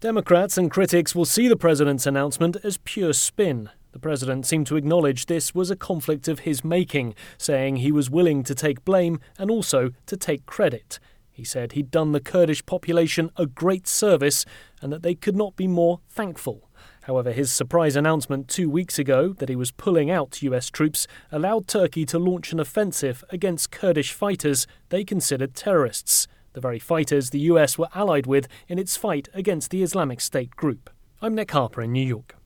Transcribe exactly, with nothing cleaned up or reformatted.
Democrats and critics will see the president's announcement as pure spin. The president seemed to acknowledge this was a conflict of his making, saying he was willing to take blame and also to take credit. He said he'd done the Kurdish population a great service and that they could not be more thankful. However, his surprise announcement two weeks ago that he was pulling out U S troops allowed Turkey to launch an offensive against Kurdish fighters they considered terrorists, the very fighters the U S were allied with in its fight against the Islamic State group. I'm Nick Harper in New York.